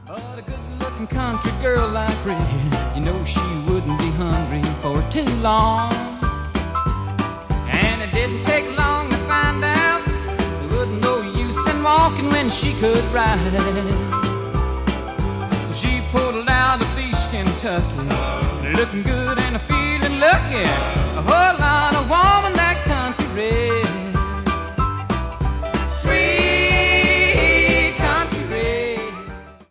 But a good-looking country girl like Red, you know she wouldn't be hungry for too long. And it didn't take long to find out there wasn't no use in walking when she could ride. So she pulled out of Beach, Kentucky, looking good and feeling lucky.